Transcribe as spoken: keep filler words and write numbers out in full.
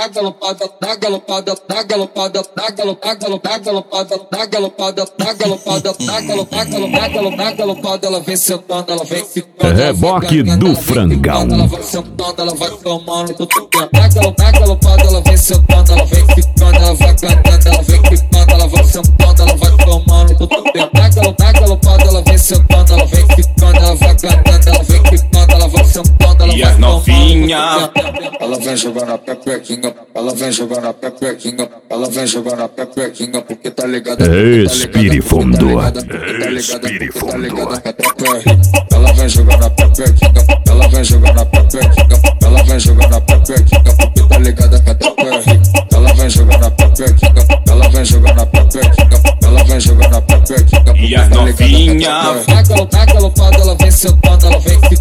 dá galopada, dá galopada, dá galopada, dá galopada, dá galopada, dá galopada, dá galopada, dá galopada, dá galopada, dá galopada, ela vem sentando, ela vem ficando. Reboque do Frangão. Ela vai sentando, ela vai tomando tudo dentro. Dá galopada, ela vem sentando, ela vem ficando, ela vai cantando, ela vem ficando, ela vai sentando, ela vai tomando tudo dentro. Dá galopada, ela vem sentando, ela vem ficando, ela vai cantando, ela vem ficando, ela vai sentando, ela e vai as novinha. Ela vem jogando a pepequinha, ela vem jogando a pepequinha, ela vem jogando a pepequinha, porque tá ligada. Respire fundo. Respire fundo. Ela vem jogando a pepequinha, ela vem jogando a pepequinha, ela vem jogando a pepequinha, porque tá ligada que até perre. Ela vem jogando a pepequinha, ela vem jogando a pepequinha, ela vem jogando a pepequinha, e as novinha. Dá galopada, ela vem sentando, ela vem